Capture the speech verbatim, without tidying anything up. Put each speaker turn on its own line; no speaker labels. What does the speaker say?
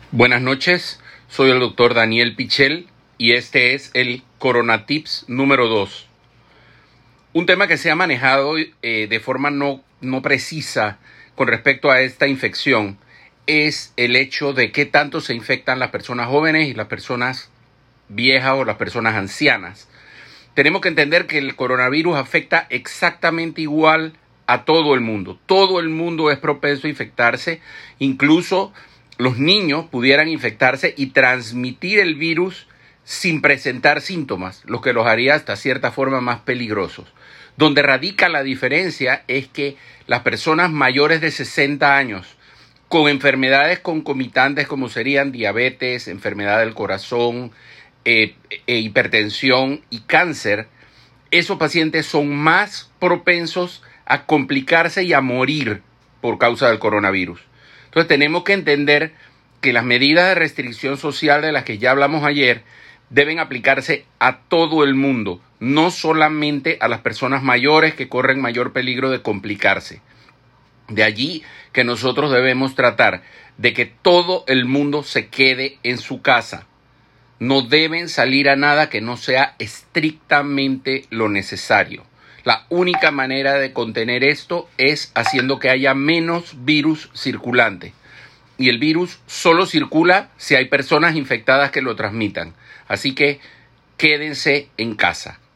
Buenas noches, soy el doctor Daniel Pichel y este es el Corona Tips número dos. Un tema que se ha manejado eh, de forma no, no precisa con respecto a esta infección es el hecho de qué tanto se infectan las personas jóvenes y las personas viejas o las personas ancianas. Tenemos que entender que el coronavirus afecta exactamente igual a todo el mundo. Todo el mundo es propenso a infectarse, incluso los niños pudieran infectarse y transmitir el virus sin presentar síntomas, lo que los haría hasta cierta forma más peligrosos. Donde radica la diferencia es que las personas mayores de sesenta años con enfermedades concomitantes como serían diabetes, enfermedad del corazón, eh, eh, hipertensión y cáncer, esos pacientes son más propensos a complicarse y a morir por causa del coronavirus. Entonces tenemos que entender que las medidas de restricción social de las que ya hablamos ayer deben aplicarse a todo el mundo, no solamente a las personas mayores que corren mayor peligro de complicarse. De allí que nosotros debemos tratar de que todo el mundo se quede en su casa. No deben salir a nada que no sea estrictamente lo necesario. La única manera de contener esto es haciendo que haya menos virus circulante. Y el virus solo circula si hay personas infectadas que lo transmitan. Así que quédense en casa.